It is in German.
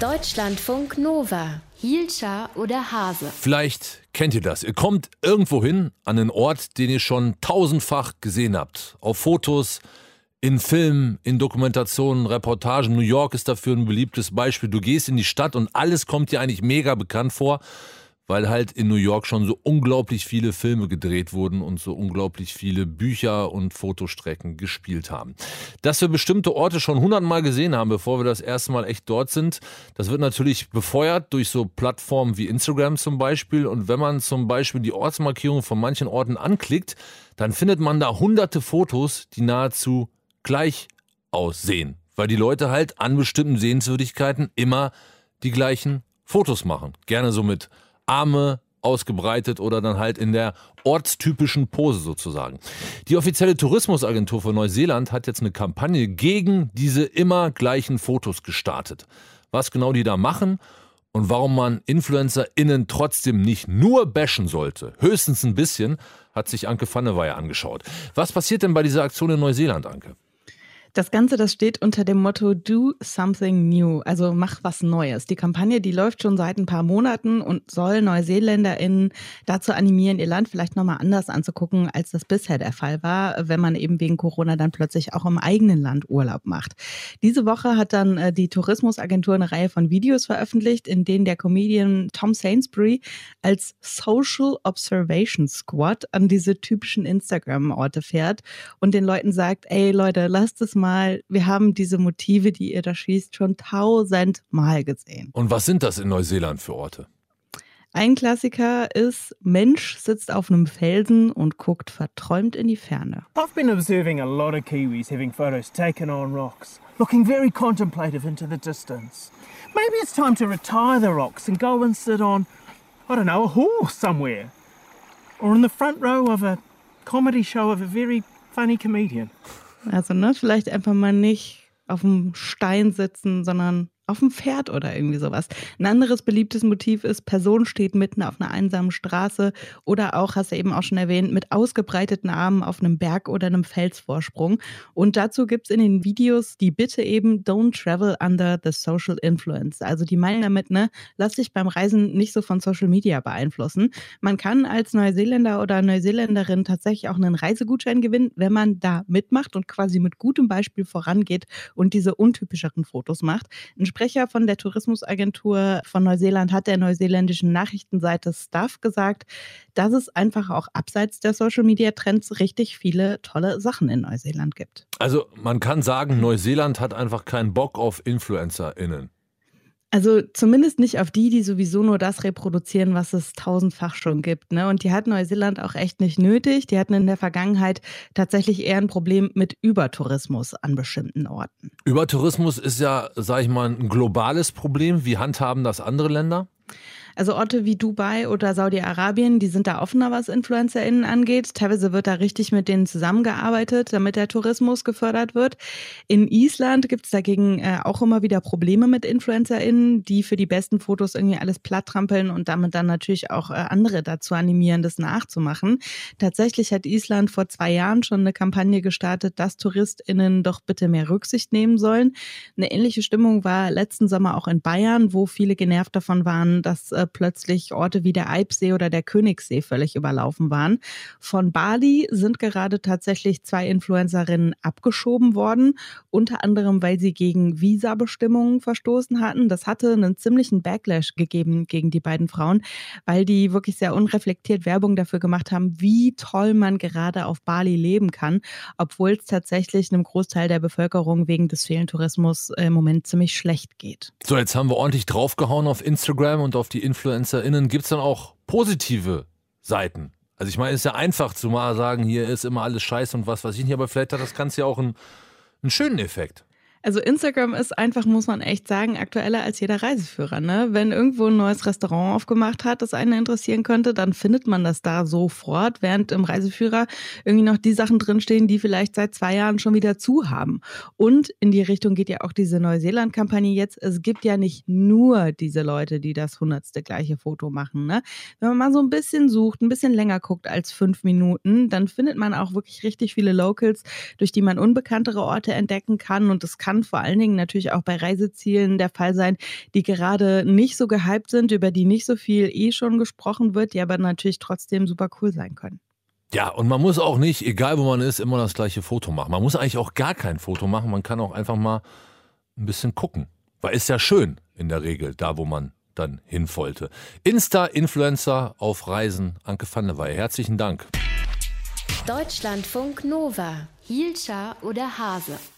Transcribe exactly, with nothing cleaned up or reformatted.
Deutschlandfunk Nova. Hielscher oder Hase? Vielleicht kennt ihr das. Ihr kommt irgendwo hin, an einen Ort, den ihr schon tausendfach gesehen habt. Auf Fotos, in Filmen, in Dokumentationen, Reportagen. New York ist dafür ein beliebtes Beispiel. Du gehst in die Stadt und alles kommt dir eigentlich mega bekannt vor, weil halt in New York schon so unglaublich viele Filme gedreht wurden und so unglaublich viele Bücher und Fotostrecken gespielt haben. Dass wir bestimmte Orte schon hundertmal gesehen haben, bevor wir das erste Mal echt dort sind, das wird natürlich befeuert durch so Plattformen wie Instagram zum Beispiel. Und wenn man zum Beispiel die Ortsmarkierung von manchen Orten anklickt, dann findet man da hunderte Fotos, die nahezu gleich aussehen, weil die Leute halt an bestimmten Sehenswürdigkeiten immer die gleichen Fotos machen. Gerne so mit Arme ausgebreitet oder dann halt in der ortstypischen Pose sozusagen. Die offizielle Tourismusagentur von Neuseeland hat jetzt eine Kampagne gegen diese immer gleichen Fotos gestartet. Was genau die da machen und warum man InfluencerInnen trotzdem nicht nur bashen sollte, höchstens ein bisschen, hat sich Anke Vanneweyer angeschaut. Was passiert denn bei dieser Aktion in Neuseeland, Anke? Das Ganze, das steht unter dem Motto Do Something New, also mach was Neues. Die Kampagne, die läuft schon seit ein paar Monaten und soll NeuseeländerInnen dazu animieren, ihr Land vielleicht nochmal anders anzugucken, als das bisher der Fall war, wenn man eben wegen Corona dann plötzlich auch im eigenen Land Urlaub macht. Diese Woche hat dann äh, die Tourismusagentur eine Reihe von Videos veröffentlicht, in denen der Comedian Tom Sainsbury als Social Observation Squad an diese typischen Instagram-Orte fährt und den Leuten sagt, ey Leute, lasst es mal Mal, wir haben diese Motive, die ihr da schießt, schon tausendmal gesehen. Und was sind das in Neuseeland für Orte? Ein Klassiker ist, Mensch sitzt auf einem Felsen und guckt verträumt in die Ferne. I've been observing a lot of Kiwis having photos taken on rocks, looking very contemplative into the distance. Maybe it's time to retire the rocks and go and sit on, I don't know, a horse somewhere. Or in the front row of a comedy show of a very funny comedian. Also ne, vielleicht einfach mal nicht auf dem Stein sitzen, sondern auf dem Pferd oder irgendwie sowas. Ein anderes beliebtes Motiv ist, Person steht mitten auf einer einsamen Straße oder auch, hast du eben auch schon erwähnt, mit ausgebreiteten Armen auf einem Berg oder einem Felsvorsprung. Und dazu gibt es in den Videos die Bitte eben, don't travel under the social influence. Also die meinen damit, ne, lass dich beim Reisen nicht so von Social Media beeinflussen. Man kann als Neuseeländer oder Neuseeländerin tatsächlich auch einen Reisegutschein gewinnen, wenn man da mitmacht und quasi mit gutem Beispiel vorangeht und diese untypischeren Fotos macht. Ein Sprecher von der Tourismusagentur von Neuseeland hat der neuseeländischen Nachrichtenseite Stuff gesagt, dass es einfach auch abseits der Social-Media-Trends richtig viele tolle Sachen in Neuseeland gibt. Also man kann sagen, Neuseeland hat einfach keinen Bock auf InfluencerInnen. Also zumindest nicht auf die, die sowieso nur das reproduzieren, was es tausendfach schon gibt. Ne? Und die hat Neuseeland auch echt nicht nötig. Die hatten in der Vergangenheit tatsächlich eher ein Problem mit Übertourismus an bestimmten Orten. Übertourismus ist ja, sag ich mal, ein globales Problem. Wie handhaben das andere Länder? Also Orte wie Dubai oder Saudi-Arabien, die sind da offener, was InfluencerInnen angeht. Teilweise wird da richtig mit denen zusammengearbeitet, damit der Tourismus gefördert wird. In Island gibt es dagegen äh, auch immer wieder Probleme mit InfluencerInnen, die für die besten Fotos irgendwie alles platttrampeln und damit dann natürlich auch äh, andere dazu animieren, das nachzumachen. Tatsächlich hat Island vor zwei Jahren schon eine Kampagne gestartet, dass TouristInnen doch bitte mehr Rücksicht nehmen sollen. Eine ähnliche Stimmung war letzten Sommer auch in Bayern, wo viele genervt davon waren, dass äh, plötzlich Orte wie der Eibsee oder der Königssee völlig überlaufen waren. Von Bali sind gerade tatsächlich zwei Influencerinnen abgeschoben worden, unter anderem, weil sie gegen Visabestimmungen verstoßen hatten. Das hatte einen ziemlichen Backlash gegeben gegen die beiden Frauen, weil die wirklich sehr unreflektiert Werbung dafür gemacht haben, wie toll man gerade auf Bali leben kann, obwohl es tatsächlich einem Großteil der Bevölkerung wegen des fehlenden Tourismus im Moment ziemlich schlecht geht. So, jetzt haben wir ordentlich draufgehauen auf Instagram und auf die InfluencerInnen. Gibt es dann auch positive Seiten? Also ich meine, es ist ja einfach zu mal sagen, hier ist immer alles scheiße und was weiß ich nicht, aber vielleicht hat das Ganze ja auch einen, einen schönen Effekt. Also Instagram ist einfach, muss man echt sagen, aktueller als jeder Reiseführer. Ne? Wenn irgendwo ein neues Restaurant aufgemacht hat, das einen interessieren könnte, dann findet man das da sofort, während im Reiseführer irgendwie noch die Sachen drinstehen, die vielleicht seit zwei Jahren schon wieder zu haben. Und in die Richtung geht ja auch diese Neuseeland-Kampagne jetzt. Es gibt ja nicht nur diese Leute, die das hundertste gleiche Foto machen. Ne? Wenn man mal so ein bisschen sucht, ein bisschen länger guckt als fünf Minuten, dann findet man auch wirklich richtig viele Locals, durch die man unbekanntere Orte entdecken kann. Und es kann kann vor allen Dingen natürlich auch bei Reisezielen der Fall sein, die gerade nicht so gehypt sind, über die nicht so viel eh schon gesprochen wird, die aber natürlich trotzdem super cool sein können. Ja, und man muss auch nicht, egal wo man ist, immer das gleiche Foto machen. Man muss eigentlich auch gar kein Foto machen. Man kann auch einfach mal ein bisschen gucken. Weil ist ja schön in der Regel, da wo man dann hin wollte. Insta-Influencer auf Reisen, Anke van der Wey. Herzlichen Dank. Deutschlandfunk Nova. Hielscher oder Hase?